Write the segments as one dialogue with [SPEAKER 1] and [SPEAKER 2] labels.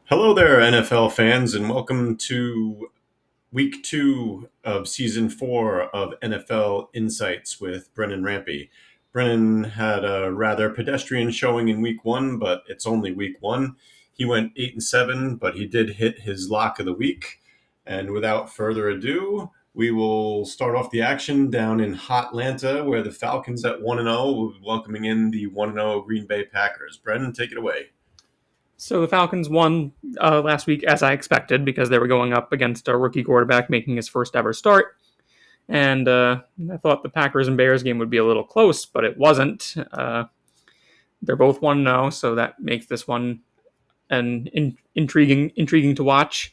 [SPEAKER 1] Hello there, NFL fans, and welcome to week two of season four of NFL Insights with Brennan Rampy. Brennan had a rather pedestrian showing in week one, but it's only week one. He went 8-7, but he did hit his lock of the week. And without further ado, we will start off the action down in Hotlanta, where the Falcons at 1-0 will be welcoming in the 1-0 Green Bay Packers. Brennan, take it away.
[SPEAKER 2] So the Falcons won last week, as I expected, because they were going up against a rookie quarterback making his first ever start. And I thought the Packers and Bears game would be a little close, but it wasn't. They're both 1-0, so that makes this one intriguing to watch.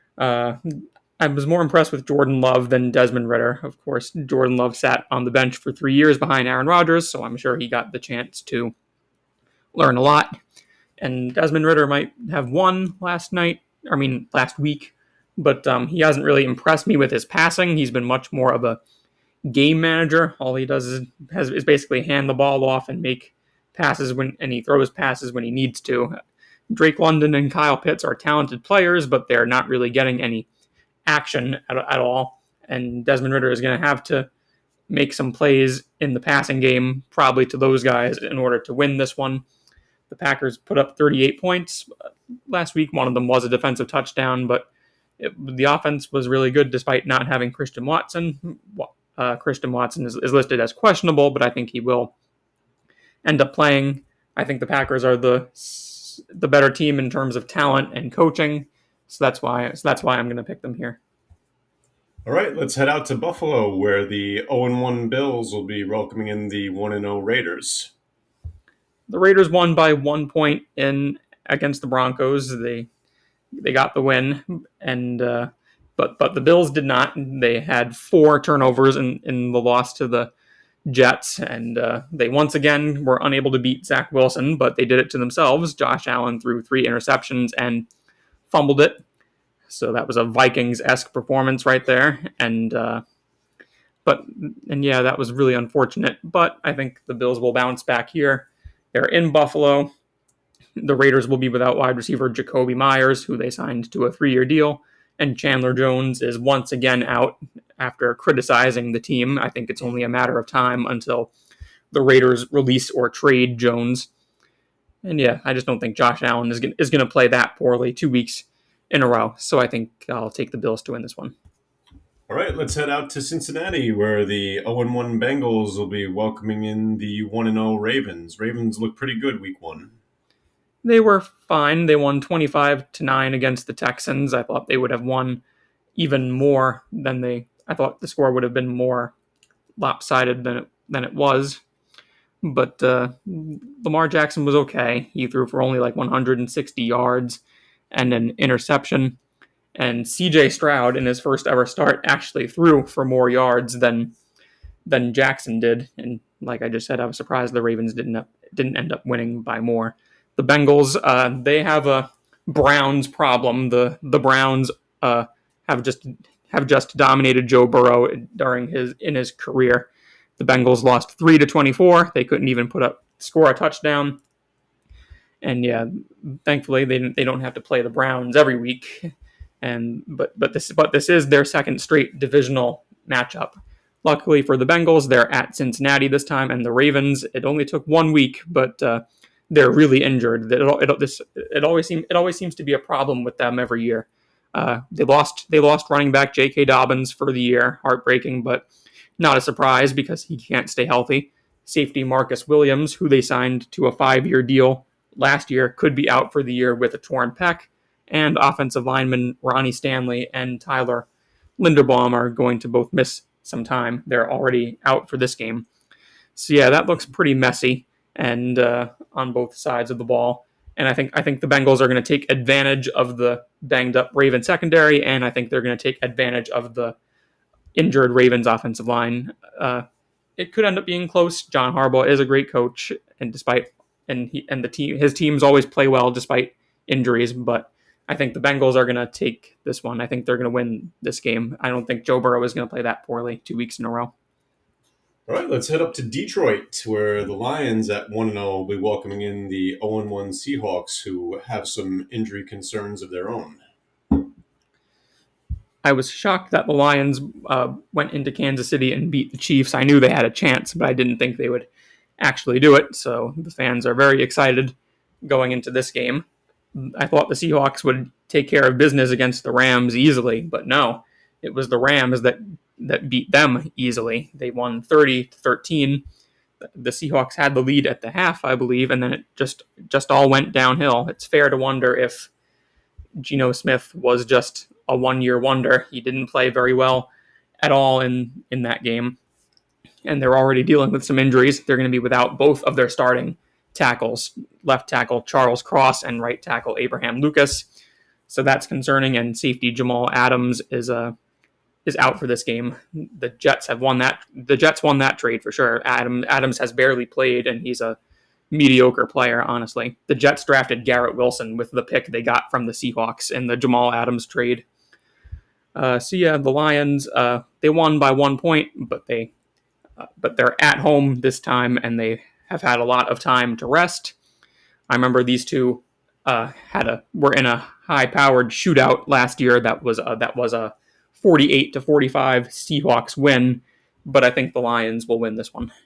[SPEAKER 2] I was more impressed with Jordan Love than Desmond Ridder. Of course, Jordan Love sat on the bench for 3 years behind Aaron Rodgers, so I'm sure he got the chance to learn a lot. And Desmond Ridder might have won last week, but he hasn't really impressed me with his passing. He's been much more of a game manager. All he does is basically hand the ball off and make passes and he throws passes when he needs to. Drake London and Kyle Pitts are talented players, but they're not really getting any action at all. And Desmond Ridder is going to have to make some plays in the passing game, probably to those guys, in order to win this one. The Packers put up 38 points last week. One of them was a defensive touchdown, but the offense was really good despite not having Christian Watson. Christian Watson is listed as questionable, but I think he will end up playing. I think the Packers are the better team in terms of talent and coaching, so that's why I'm going to pick them here.
[SPEAKER 1] All right, let's head out to Buffalo, where the 0-1 Bills will be welcoming in the 1-0 Raiders.
[SPEAKER 2] The Raiders won by 1 point against the Broncos. They got the win, and but the Bills did not. They had 4 turnovers in the loss to the Jets, and they once again were unable to beat Zach Wilson, but they did it to themselves. Josh Allen threw 3 interceptions and fumbled it, so that was a Vikings-esque performance right there. And yeah, that was really unfortunate. But I think the Bills will bounce back here. They're in Buffalo. The Raiders will be without wide receiver Jacoby Myers, who they signed to a 3-year deal, and Chandler Jones is once again out after criticizing the team. I think it's only a matter of time until the Raiders release or trade Jones. And yeah, I just don't think Josh Allen is going to play that poorly 2 weeks in a row. So I think I'll take the Bills to win this one.
[SPEAKER 1] All right, let's head out to Cincinnati, where the 0-1 Bengals will be welcoming in the 1-0 Ravens. Ravens look pretty good week one.
[SPEAKER 2] They were fine. They won 25-9 against the Texans. I thought they would have won even more I thought the score would have been more lopsided than it was. But Lamar Jackson was okay. He threw for only like 160 yards and an interception. And CJ Stroud, in his first ever start, actually threw for more yards than Jackson did. And like I just said, I was surprised the Ravens didn't end up winning by more. The Bengals, they have a Browns problem. The Browns have just dominated Joe Burrow in his career. The Bengals lost 3-24. They couldn't even score a touchdown. And yeah, thankfully they don't have to play the Browns every week. But this is their second straight divisional matchup. Luckily for the Bengals, they're at Cincinnati this time, and the Ravens, it only took 1 week, but they're really injured. It always seems to be a problem with them every year. They lost running back J.K. Dobbins for the year, heartbreaking, but not a surprise because he can't stay healthy. Safety Marcus Williams, who they signed to a 5-year deal last year, could be out for the year with a torn pec. And offensive linemen Ronnie Stanley and Tyler Linderbaum are going to both miss some time. They're already out for this game. So yeah, that looks pretty messy and on both sides of the ball. And I think the Bengals are going to take advantage of the banged up Ravens secondary, and I think they're going to take advantage of the injured Ravens offensive line. It could end up being close. John Harbaugh is a great coach, and his teams always play well despite injuries, but I think the Bengals are going to take this one. I think they're going to win this game. I don't think Joe Burrow is going to play that poorly 2 weeks in a row.
[SPEAKER 1] All right, let's head up to Detroit, where the Lions at 1-0 will be welcoming in the 0-1 Seahawks, who have some injury concerns of their own.
[SPEAKER 2] I was shocked that the Lions went into Kansas City and beat the Chiefs. I knew they had a chance, but I didn't think they would actually do it. So the fans are very excited going into this game. I thought the Seahawks would take care of business against the Rams easily, but no, it was the Rams that beat them easily. They won 30-13. The Seahawks had the lead at the half, I believe, and then it just all went downhill. It's fair to wonder if Geno Smith was just a one-year wonder. He didn't play very well at all in that game, and they're already dealing with some injuries. They're going to be without both of their starting tackles, left tackle Charles Cross and right tackle Abraham Lucas. So that's concerning, and safety Jamal Adams is out for this game. The Jets won that trade for sure. Adams has barely played, and he's a mediocre player, honestly. The Jets drafted Garrett Wilson with the pick they got from the Seahawks in the Jamal Adams trade. The Lions, they won by 1 point, but they're at home this time, and they have had a lot of time to rest. I remember these two were in a high-powered shootout last year. That was a 48-45 Seahawks win, but I think the Lions will win this one.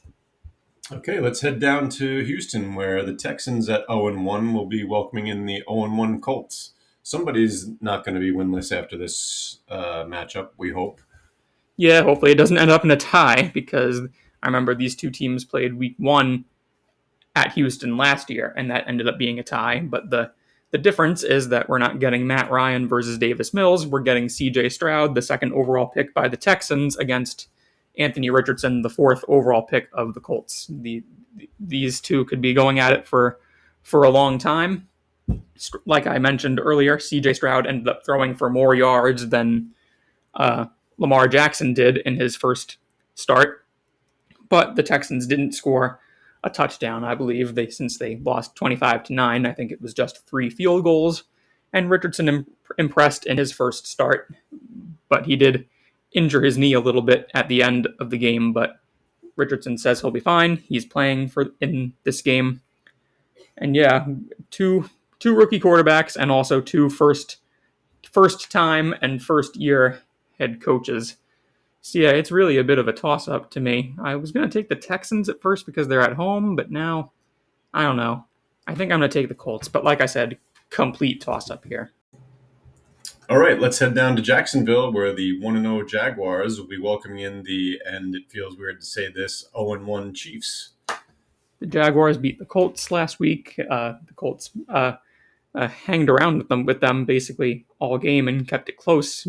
[SPEAKER 1] Okay, let's head down to Houston, where the Texans at 0-1 will be welcoming in the 0-1 Colts. Somebody's not going to be winless after this matchup, we hope.
[SPEAKER 2] Yeah, hopefully it doesn't end up in a tie, because I remember these two teams played week 1 at Houston last year, and that ended up being a tie. But the difference is that we're not getting Matt Ryan versus Davis Mills. We're getting C.J. Stroud, the 2nd overall pick by the Texans, against Anthony Richardson, the 4th overall pick of the Colts. These two could be going at it for a long time. Like I mentioned earlier, C.J. Stroud ended up throwing for more yards than Lamar Jackson did in his first start. But the Texans didn't score a touchdown, I believe, since they lost 25-9. I think it was just 3 field goals. And Richardson impressed in his first start, but he did injure his knee a little bit at the end of the game, but Richardson says he'll be fine. He's playing in this game. And yeah, two rookie quarterbacks and also 2 first time and first year head coaches. So yeah, it's really a bit of a toss-up to me. I was going to take the Texans at first because they're at home, but now, I don't know. I think I'm going to take the Colts, but like I said, complete toss-up here.
[SPEAKER 1] All right, let's head down to Jacksonville, where the 1-0 Jaguars will be welcoming in and it feels weird to say this, 0-1 Chiefs.
[SPEAKER 2] The Jaguars beat the Colts last week. The Colts hanged around with them basically all game and kept it close.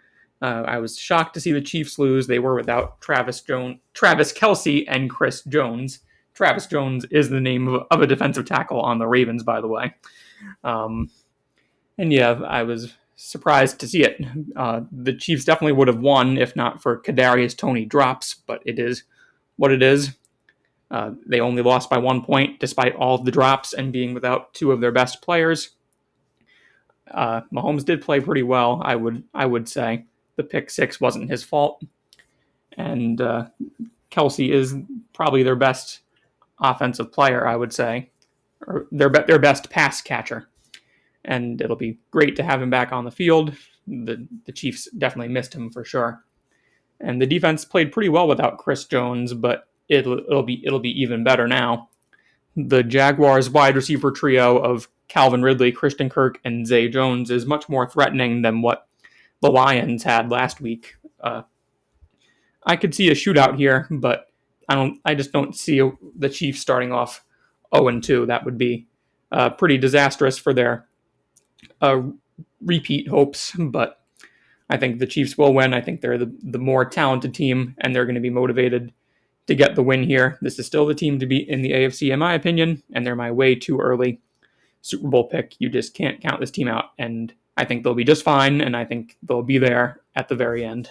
[SPEAKER 2] I was shocked to see the Chiefs lose. They were without Travis Kelce and Chris Jones. Travis Jones is the name of a defensive tackle on the Ravens, by the way. And yeah, I was surprised to see it. The Chiefs definitely would have won if not for Kadarius Toney drops, but it is what it is. They only lost by 1 point despite all of the drops and being without 2 of their best players. Mahomes did play pretty well, I would say. The pick 6 wasn't his fault. And Kelce is probably their best offensive player, I would say. Or their best pass catcher. And it'll be great to have him back on the field. The Chiefs definitely missed him for sure. And the defense played pretty well without Chris Jones, but it'll be even better now. The Jaguars wide receiver trio of Calvin Ridley, Christian Kirk, and Zay Jones is much more threatening than what the Lions had last week. I could see a shootout here, but I just don't see the Chiefs starting off 0-2. That would be pretty disastrous for their repeat hopes, but I think the Chiefs will win. I think they're the more talented team, and they're going to be motivated to get the win here. This is still the team to beat in the AFC, in my opinion, and they're my way too early Super Bowl pick. You just can't count this team out, and I think they'll be just fine, and I think they'll be there at the very end.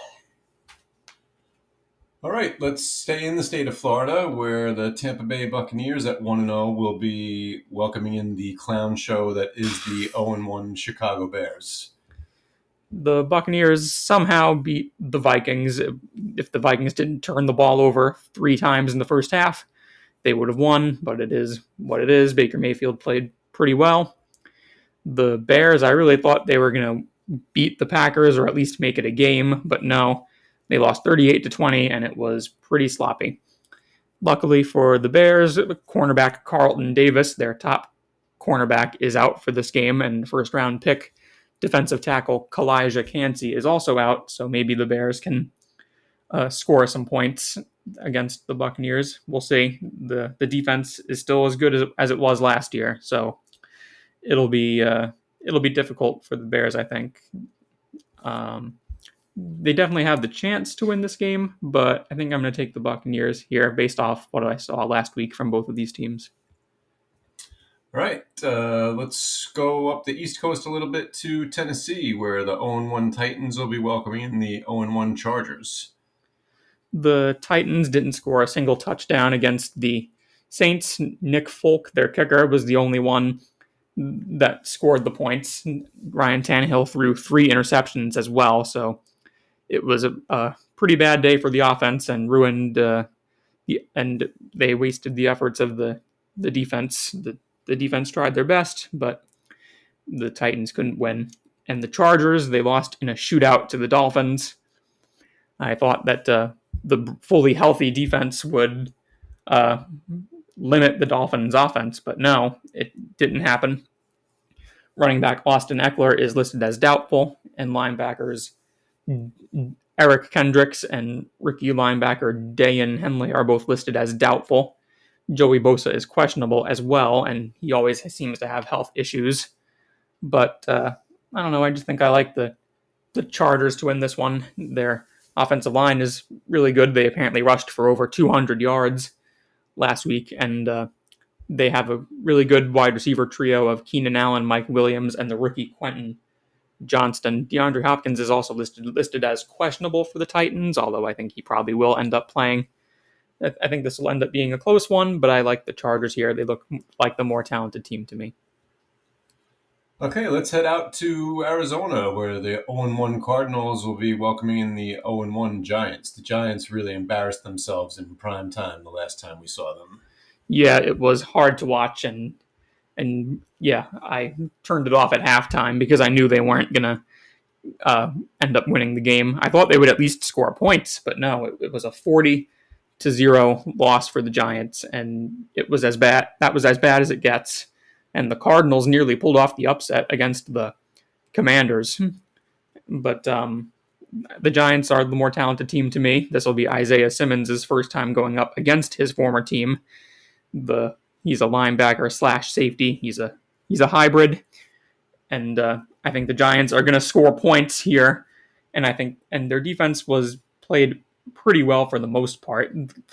[SPEAKER 1] All right, let's stay in the state of Florida, where the Tampa Bay Buccaneers at 1-0 will be welcoming in the clown show that is the 0-1 Chicago Bears.
[SPEAKER 2] The Buccaneers somehow beat the Vikings. If the Vikings didn't turn the ball over 3 times in the first half, they would have won, but it is what it is. Baker Mayfield played pretty well. The Bears, I really thought they were going to beat the Packers or at least make it a game, but no. They lost 38-20, and it was pretty sloppy. Luckily for the Bears, cornerback Carlton Davis, their top cornerback, is out for this game, and first-round pick defensive tackle Kalijah Kancey is also out, so maybe the Bears can score some points against the Buccaneers. We'll see. The defense is still as good as it was last year, so it'll be difficult for the Bears, I think. They definitely have the chance to win this game, but I think I'm going to take the Buccaneers here based off what I saw last week from both of these teams.
[SPEAKER 1] All right, let's go up the East Coast a little bit to Tennessee, where the 0-1 Titans will be welcoming the 0-1 Chargers.
[SPEAKER 2] The Titans didn't score a single touchdown against the Saints. Nick Folk, their kicker, was the only one that scored the points. Ryan Tannehill threw 3 interceptions as well, so it was a pretty bad day for the offense and ruined and they wasted the efforts of the defense. The defense tried their best, but the Titans couldn't win. And the Chargers, they lost in a shootout to the Dolphins. I thought that the fully healthy defense would limit the Dolphins' offense, but no, it didn't happen. Running back Austin Eckler is listed as doubtful, and linebackers Eric Kendricks and rookie linebacker Dayan Henley are both listed as doubtful. Joey Bosa is questionable as well, and he always seems to have health issues. But I don't know, I just think I like the Chargers to win this one. Their offensive line is really good. They apparently rushed for over 200 yards last week, and they have a really good wide receiver trio of Keenan Allen, Mike Williams, and the rookie Quentin Johnston. DeAndre Hopkins is also listed as questionable for the Titans, although I think he probably will end up playing. I think this will end up being a close one, but I like the Chargers here. They look like the more talented team to me.
[SPEAKER 1] Okay, let's head out to Arizona, where the 0-1 Cardinals will be welcoming the 0-1 Giants. The Giants really embarrassed themselves in prime time the last time we saw them.
[SPEAKER 2] Yeah, it was hard to watch, and yeah, I turned it off at halftime because I knew they weren't going to end up winning the game. I thought they would at least score points, but no, it was a 40-0 loss for the Giants, and it was as bad. That was as bad as it gets. And the Cardinals nearly pulled off the upset against the Commanders. But the Giants are the more talented team to me. This will be Isaiah Simmons' first time going up against his former team. He's a linebacker / safety. He's a hybrid. And I think the Giants are going to score points here. And their defense was played pretty well for the most part.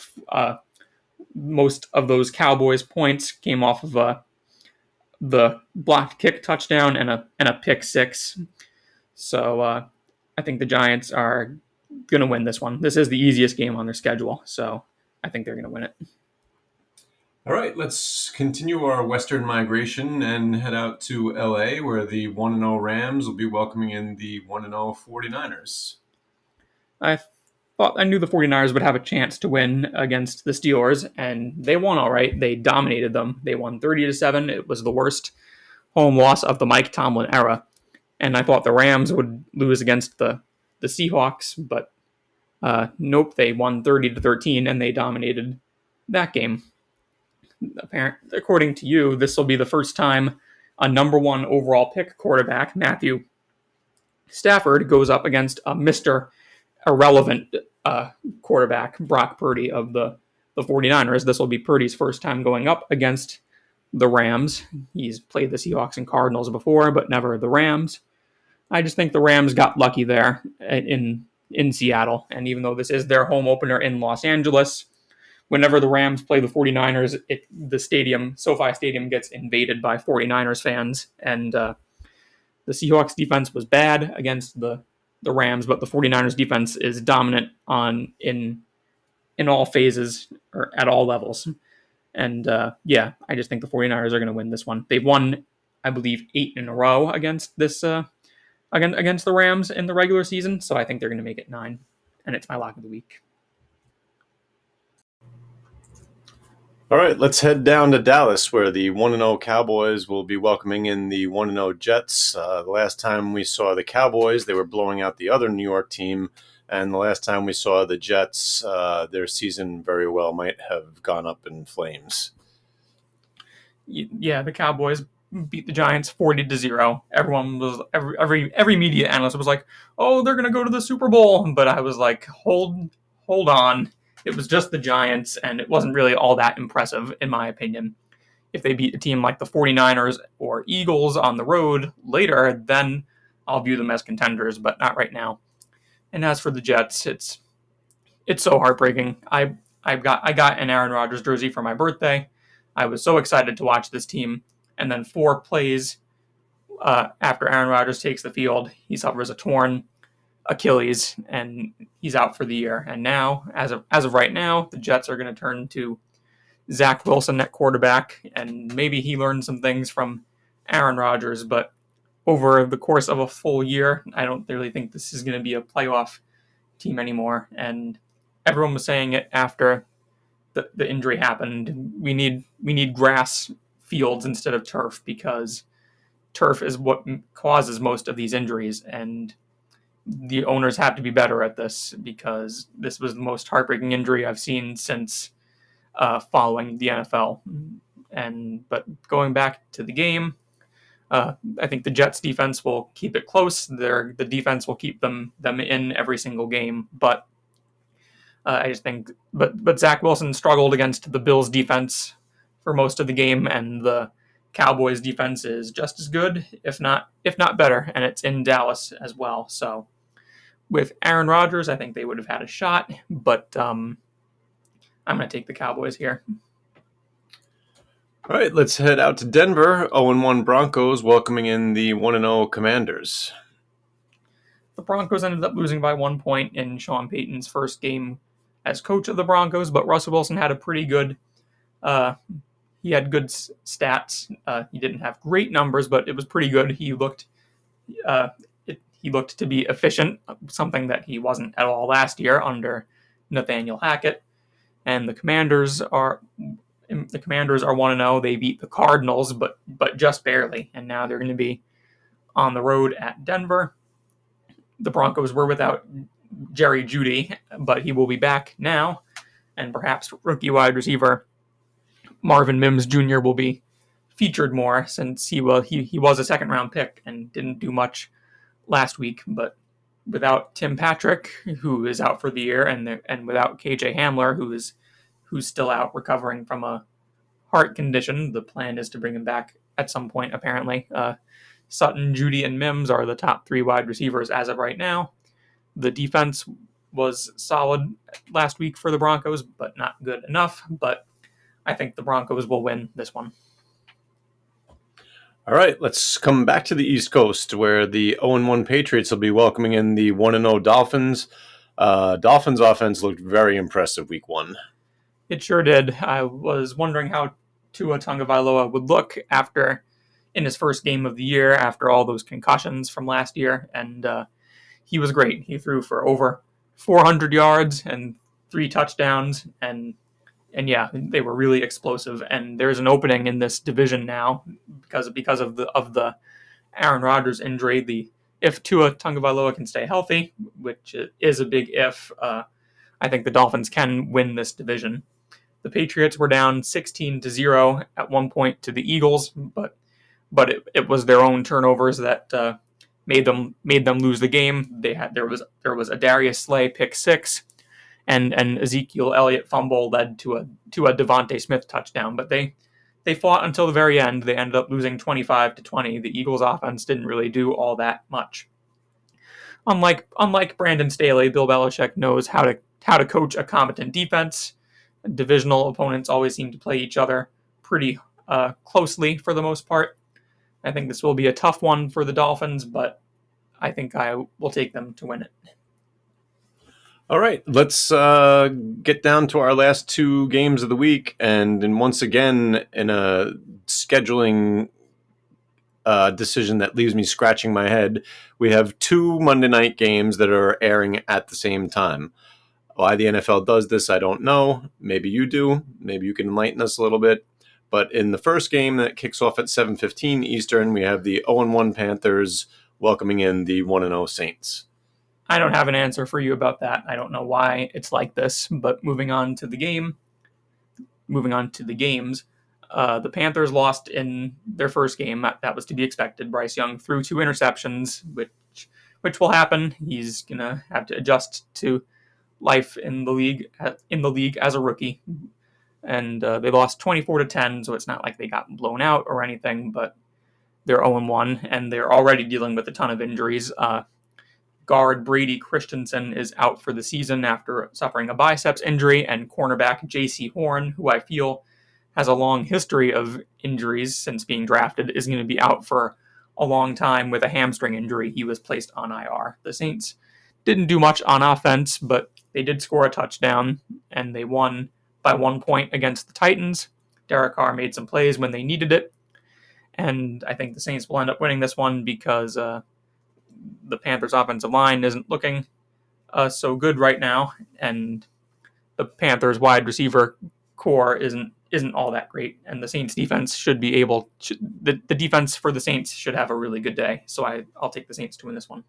[SPEAKER 2] Most of those Cowboys points came off of the blocked kick touchdown and a pick six. So I think the Giants are going to win this one. This is the easiest game on their schedule, so I think they're going to win it.
[SPEAKER 1] All right, let's continue our western migration and head out to LA, where the 1-0 Rams will be welcoming in the 1-0 49ers.
[SPEAKER 2] I knew the 49ers would have a chance to win against the Steelers, and they won all right. They dominated them. They won 30-7. It was the worst home loss of the Mike Tomlin era. And I thought the Rams would lose against the Seahawks, but nope, they won 30-13, and they dominated that game. According to you, this will be the first time a number 1 overall pick quarterback, Matthew Stafford, goes up against a Mr. Irrelevant quarterback, Brock Purdy of the 49ers. This will be Purdy's first time going up against the Rams. He's played the Seahawks and Cardinals before, but never the Rams. I just think the Rams got lucky there in Seattle. And even though this is their home opener in Los Angeles, whenever the Rams play the 49ers, the stadium, SoFi Stadium, gets invaded by 49ers fans. And the Seahawks defense was bad against the Rams, but the 49ers defense is dominant in all phases or at all levels. And yeah, I just think the 49ers are going to win this one. They've won, I believe, 8 in a row against this against the Rams in the regular season. So I think they're going to make it 9, and it's my lock of the week.
[SPEAKER 1] All right, let's head down to Dallas, where the 1-0 Cowboys will be welcoming in the 1-0 Jets. The last time we saw the Cowboys, they were blowing out the other New York team. And the last time we saw the Jets, their season very well might have gone up in flames.
[SPEAKER 2] Yeah, the Cowboys beat the Giants 40-0. Everyone was every media analyst was like, "Oh, they're going to go to the Super Bowl." But I was like, "Hold on. It was just the Giants, and it wasn't really all that impressive, in my opinion. If they beat a team like the 49ers or Eagles on the road later, then I'll view them as contenders, but not right now." And as for the Jets, it's so heartbreaking. I got an Aaron Rodgers jersey for my birthday. I was so excited to watch this team, and then 4 plays after Aaron Rodgers takes the field, he suffers a torn Achilles, and he's out for the year. And now, as of right now, the Jets are going to turn to Zach Wilson at quarterback, and maybe he learned some things from Aaron Rodgers, but over the course of a full year, I don't really think this is going to be a playoff team anymore. And everyone was saying it after the injury happened. We need grass fields instead of turf, because turf is what causes most of these injuries, and the owners have to be better at this, because this was the most heartbreaking injury I've seen since following the NFL. But going back to the game, I think the Jets defense will keep it close. The defense will keep them in every single game. But I just think, but Zach Wilson struggled against the Bills defense for most of the game, and the Cowboys defense is just as good, if not better, and it's in Dallas as well. So with Aaron Rodgers, I think they would have had a shot, but I'm going to take the Cowboys here.
[SPEAKER 1] All right, let's head out to Denver. 0-1 Broncos welcoming in the 1-0 Commanders.
[SPEAKER 2] The Broncos ended up losing by 1 point in Sean Payton's first game as coach of the Broncos, but Russell Wilson had a pretty good he had good stats. He didn't have great numbers, but it was pretty good. He looked to be efficient, something that he wasn't at all last year under Nathaniel Hackett. And the Commanders are 1-0. They beat the Cardinals, but just barely. And now they're going to be on the road at Denver. The Broncos were without Jerry Jeudy, but he will be back now. And perhaps rookie wide receiver Marvin Mims Jr. will be featured more, since he was a second-round pick and didn't do much last week. But without Tim Patrick, who is out for the year, and without KJ Hamler, who's still out recovering from a heart condition, the plan is to bring him back at some point, apparently. Sutton, Jeudy, and Mims are the top 3 wide receivers as of right now. The defense was solid last week for the Broncos, but not good enough. But I think the Broncos will win this one.
[SPEAKER 1] All right, let's come back to the East Coast, where the 0-1 Patriots will be welcoming in the 1-0 Dolphins. Dolphins offense looked very impressive week 1.
[SPEAKER 2] It sure did. I was wondering how Tua Tagovailoa would look in his first game of the year after all those concussions from last year, and he was great. He threw for over 400 yards and 3 touchdowns, and yeah, they were really explosive. And there's an opening in this division now because of the Aaron Rodgers injury. If Tua Tagovailoa can stay healthy, which is a big if, I think the Dolphins can win this division. The Patriots were down 16-0 at one point to the Eagles, but it was their own turnovers that made them lose the game. There was a Darius Slay pick 6, and Ezekiel Elliott fumble led to a Devontae Smith touchdown. But they fought until the very end. They ended up losing 25-20. The Eagles' offense didn't really do all that much. Unlike Brandon Staley, Bill Belichick knows how to coach a competent defense. Divisional opponents always seem to play each other pretty closely for the most part. I think this will be a tough one for the Dolphins, but I think I will take them to win it.
[SPEAKER 1] All right, let's get down to our last 2 games of the week. And once again, in a scheduling decision that leaves me scratching my head. We have 2 Monday night games that are airing at the same time. Why the NFL does this, I don't know. Maybe you do. Maybe you can enlighten us a little bit. But in the first game that kicks off at 7:15 Eastern, we have the 0-1 Panthers welcoming in the 1-0 Saints.
[SPEAKER 2] I don't have an answer for you about that. I don't know why it's like this, but moving on to the games, the Panthers lost in their first game. That was to be expected. Bryce Young threw 2 interceptions, which will happen. He's gonna have to adjust to life in the league as a rookie, and they lost 24-10. So it's not like they got blown out or anything, but they're 0-1, and they're already dealing with a ton of injuries. Guard Brady Christensen is out for the season after suffering a biceps injury, and cornerback J.C. Horn, who I feel has a long history of injuries since being drafted, is going to be out for a long time with a hamstring injury. He was placed on IR. The Saints didn't do much on offense, but they did score a touchdown, and they won by 1 point against the Titans. Derek Carr made some plays when they needed it, and I think the Saints will end up winning this one because the Panthers' offensive line isn't looking so good right now, and the Panthers' wide receiver core isn't all that great, and the Saints' defense the defense for the Saints should have a really good day. So I'll take the Saints to win this one.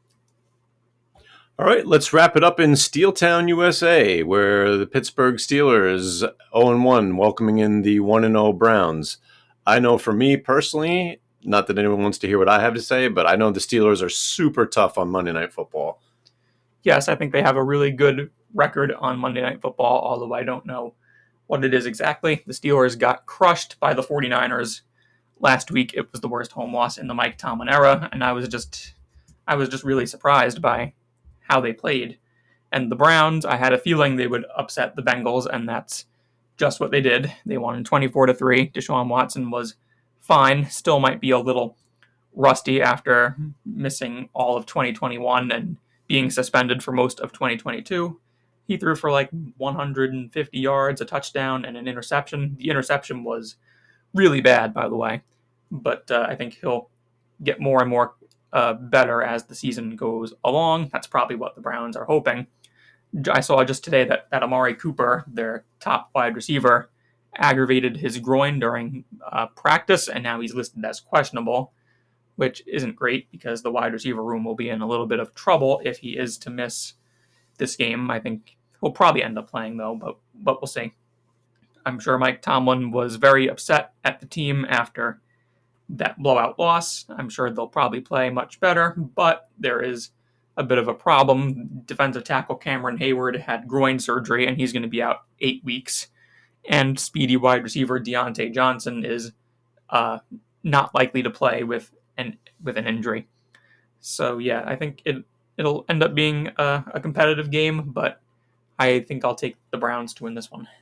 [SPEAKER 1] All right, let's wrap it up in Steeltown, USA, where the Pittsburgh Steelers 0-1 welcoming in the 1-0 Browns. I know for me personally, not that anyone wants to hear what I have to say, but I know the Steelers are super tough on Monday Night Football.
[SPEAKER 2] Yes, I think they have a really good record on Monday Night Football, although I don't know what it is exactly. The Steelers got crushed by the 49ers last week. It was the worst home loss in the Mike Tomlin era, and I was just really surprised by how they played. And the Browns, I had a feeling they would upset the Bengals, and that's just what they did. They won 24-3. Deshaun Watson was fine, still might be a little rusty after missing all of 2021 and being suspended for most of 2022. He threw for like 150 yards, a touchdown, and an interception. The interception was really bad, by the way, but I think he'll get more and more better as the season goes along. That's probably what the Browns are hoping. I saw just today that Amari Cooper, their top wide receiver, aggravated his groin during practice, and now he's listed as questionable, which isn't great because the wide receiver room will be in a little bit of trouble if he is to miss this game. I think he'll probably end up playing, though, but we'll see. I'm sure Mike Tomlin was very upset at the team after that blowout loss. I'm sure they'll probably play much better, but there is a bit of a problem. Defensive tackle Cameron Hayward had groin surgery, and he's going to be out 8 weeks. And speedy wide receiver Deontay Johnson is not likely to play with an injury. So yeah, I think it'll end up being a competitive game, but I think I'll take the Browns to win this one.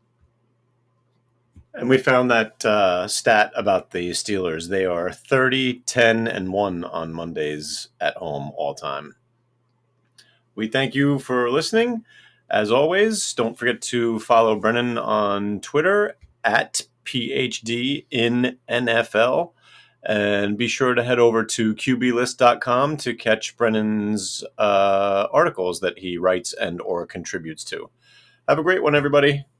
[SPEAKER 1] And we found that stat about the Steelers. They are 30-10-1 on Mondays at home all time. We thank you for listening. As always, don't forget to follow Brennan on Twitter at PhD in NFL. And be sure to head over to QBlist.com to catch Brennan's articles that he writes and or contributes to. Have a great one, everybody.